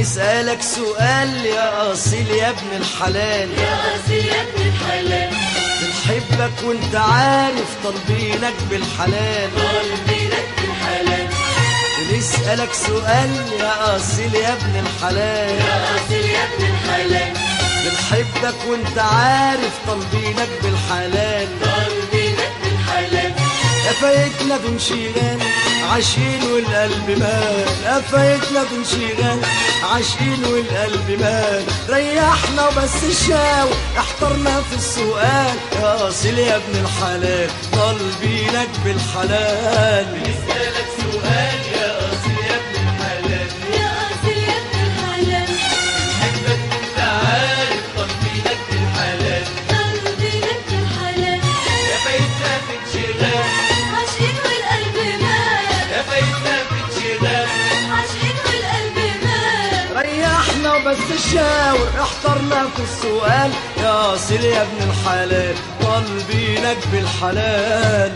نسألك سؤال يا أصيل يا ابن الحلال، يا أصيل يا ابن الحلال، بنحبك وانت عارف طالبينك بالحلال، طالبينك بالحلال. نسألك سؤال يا أصيل يا ابن الحلال، يا أصيل يا ابن الحلال، بنحبك وانت عارف طالبينك بالحلال، طالبينك بالحلال. قفايتنا بانشغال عاشقين والقلب مال، قفايتنا بانشغال عاشقين والقلب مال، ريحنا وبس الشاور احترنا في السؤال، يا أصيل يا ابن الحلال طالبينك بالحلال. بنسألك سؤال يا أصيل يا ابن الحلال، يا أصيل يا ابن الحلال، بنحبك وانت عارف طالبينك بالحلال، طالبينك بالحلال. قفايتنا بانشغال عاشقين والقلب مال، قفايتنا بانشغال عاشقين والقلب مال، ريحنا وبس الشاور احترنا في السؤال، يا أصيل يا ابن الحلال طالبينك بالحلال.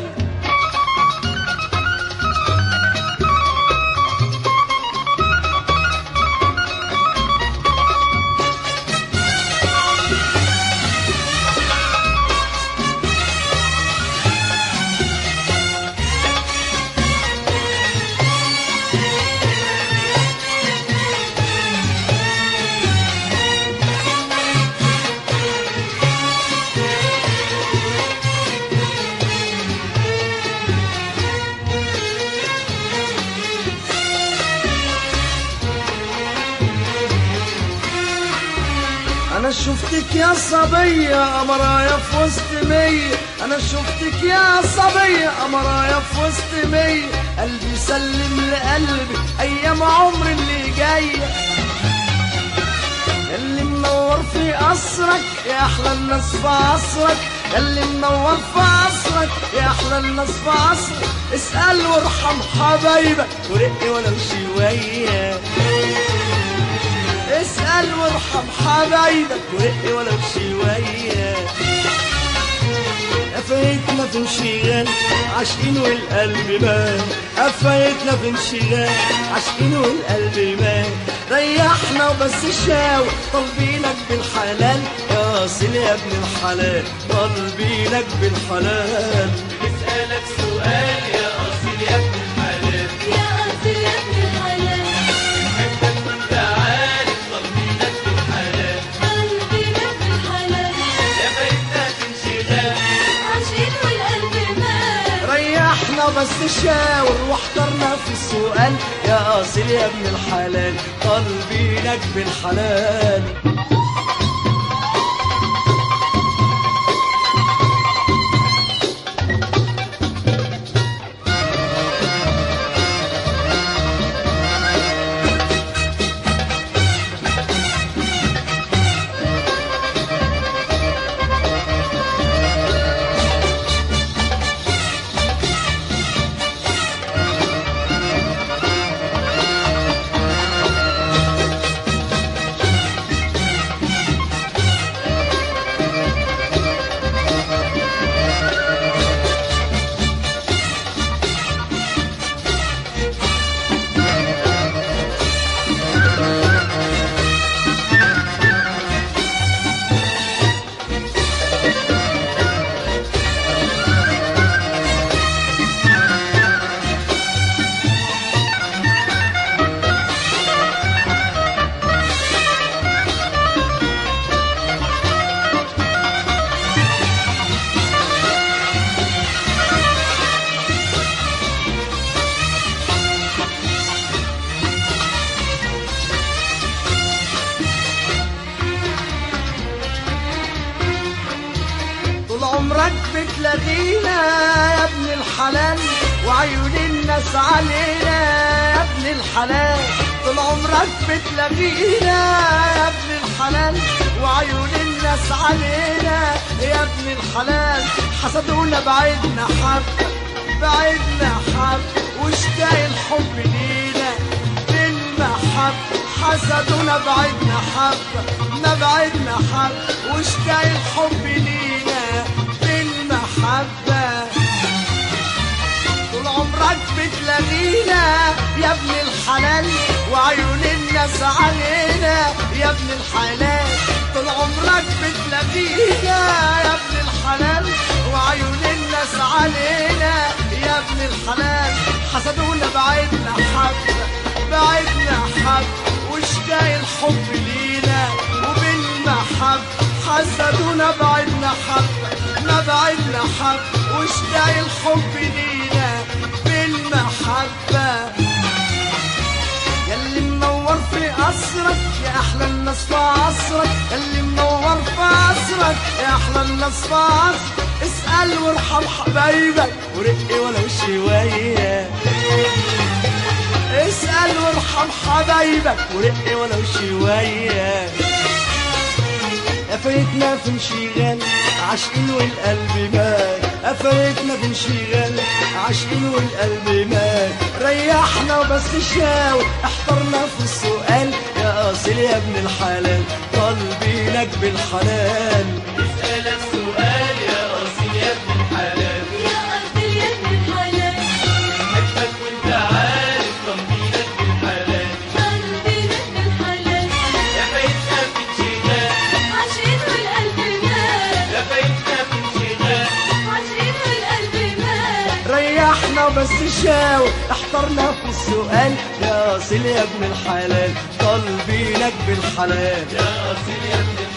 أنا شفتك يا صبية قمرايا في وسط مية، أنا شفتك يا صبية قمرايا في وسط مية، قلبي سلم لقلبي أيام عمري اللي جاية، ياللي منور في قصرك يا أحلى الناس في عصرك، ياللي منور في عصرك يا أحلى الناس في عصرك، اسأل وارحم حبايبك ورقي ولو شوية، اسأل وارحم حبايبك ورقي ولو شوية، قفايتنا في انشغال عاشقين والقلب مال، قفايتنا في انشغال عاشقين والقلب مال، ريحنا وبس الشاور طالبينك بالحلال، يا أصيل يا ابن الحلال طالبينك بالحلال. بنسألك سؤال يا أصيل يا ابن الحلال، يا أصيل يا ابن الحلال، بنحبك وانت عارف طالبينك بالحلال، طالبينك بالحلال. قفايتنا بانشغال عاشقين والقلب مال، ريحنا بس الشاور واحترنا في السؤال، يا أصيل يا ابن الحلال طالبينك بالحلال. عمرك بتلاقينا يا ابن الحلال وعيون الناس علينا يا ابن الحلال، طول عمرك بتلاقينا يا ابن الحلال وعيون الناس علينا يا ابن الحلال، حسدونا بعدنا حبة بعدنا حبة واشتاق الحب لينا بالمحبة، حسدونا بعدنا حبة ما بعدنا حبة واشتاق الحب لينا بالمحبة، طول عمرك بتلاقينا يا ابن الحلال وعيون الناس الناس علينا يا ابن الحلال، طول عمرك بتلاقينا يا ابن الحلال، وعيون الناس علينا يا ابن الحلال، حسدونا بعدنا حبة بعدنا حب، واشتاق الحب لينا وبالمحب، حسدونا بعدنا حبة ما بعدنا حب، واشتاق الحب لينا بالمحبة. ياللي منور في قصرك يا احلى الناس في عصرك، ياللي منور في قصرك يا احلى الناس في عصرك، اسأل وارحم حبايبك ورقي ولو شوية، اسأل وارحم حبايبك ورقي ولو شوية. قفايتنا في انشغال عاشقين والقلب مات، قفايتنا في انشغال عاشقين والقلب مات، ريحنا وبس شاور احترنا في السؤال، يا اصيل يا ابن الحلال طالبينك بالحلال. اسألك سؤال يا أصيل يا ابن الحلال، يا أصيل يا ابن الحلال، بحبك وانت عارف طالبينك بالحلال، طالبينك بالحلال. يا بيتنا في انشغال عاشقين والقلب مات، يا بيتنا في انشغال عاشقين والقلب مات، ريحنا وبس شاور احترنا في السؤال، يا اصيل يا ابن الحلال طالبينك بالحلال، يا أصيل يا ابن الحلال.